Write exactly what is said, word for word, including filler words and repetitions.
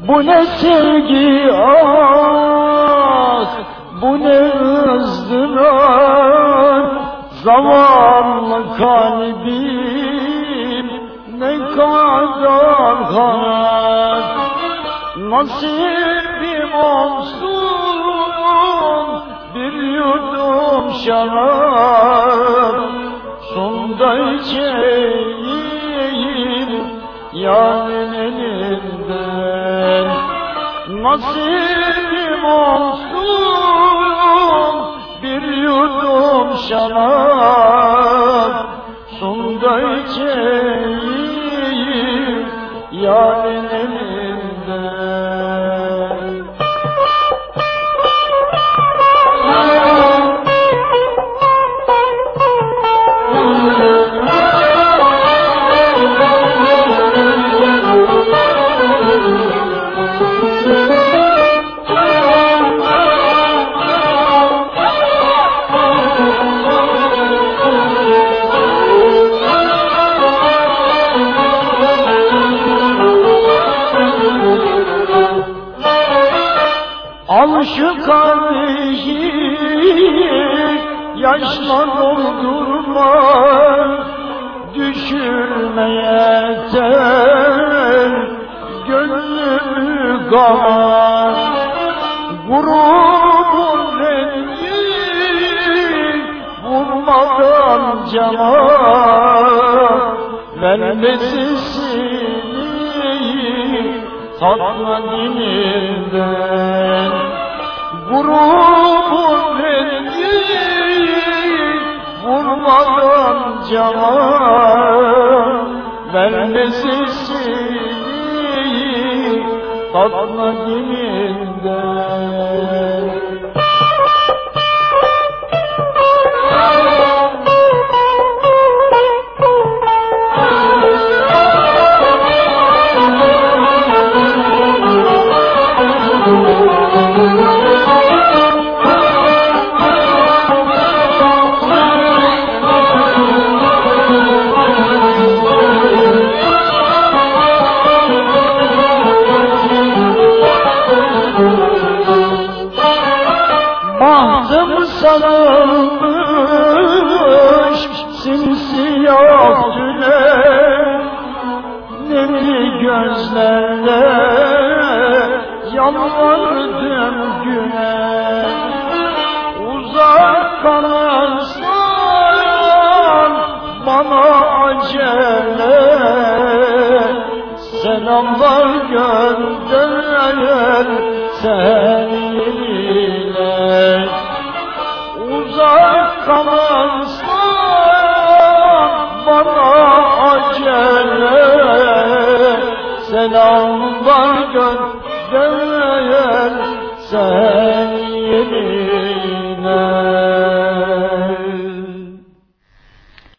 Bu ne sevgi ah, bu ne ızdırap, zavallı kalbim ne kadar harap. Nasibim olsun bir yudum şarap, sonda içeyim yarın elinden. Nasibim olsun bir yudum şarap, sonda içeyim yarın elinden. Al şu kadehi yaşla doldurma, düşürme yeter gönlümü gama. Gururun rengi vurmadan cama, vermesini tatma dilinden. Gururun rengi vurmadan cama, vermesini tatma dilinden. Bahtım sarılmış simsiyah tüne, nemli gözlerle yalvardım güne. Uzak kalırsan bana acele, selamlar gönder seninle. Uzak kalırsan bana acele, selamlar gönder seninle.